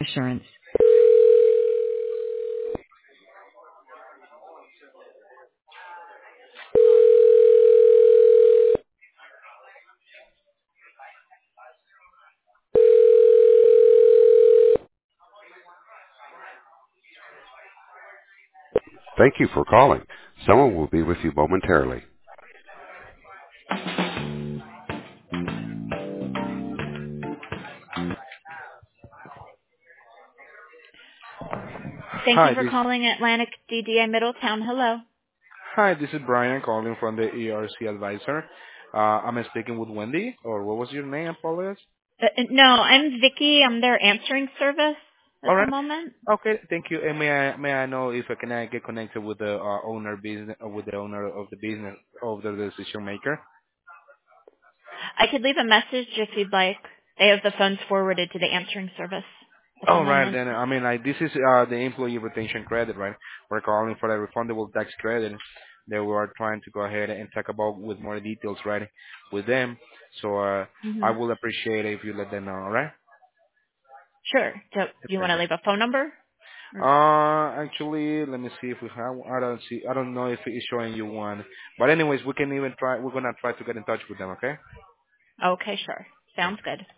assurance. Thank you for calling. Someone will be with you momentarily. Thank you Hi, for this calling Atlantic DDA Middletown. Hello. hi, this is Brian calling from the ERC advisor. I'm speaking with Wendy, or what was your name, apologize? No, I'm Vicky. I'm their answering service at All the right. moment. Okay, thank you. And may I know if I can get connected with the owner business with the owner of the business of the decision maker? I could leave a message if you'd like. They have the phones forwarded to the answering service at the All right, moment. then. I mean, like this is the employee retention credit, right? We're calling for the refundable tax credit that we are trying to go ahead and talk about with more details, right, with them. So I Hmm. will appreciate it if you let them know. All right. Sure. So, do you want Thank to you. leave a phone number? Or, Actually, let me see if we have. I don't see. I don't know if it's showing you one. But anyways, we can even try. We're gonna try to get in touch with them. Okay. okay, sure. Sounds good.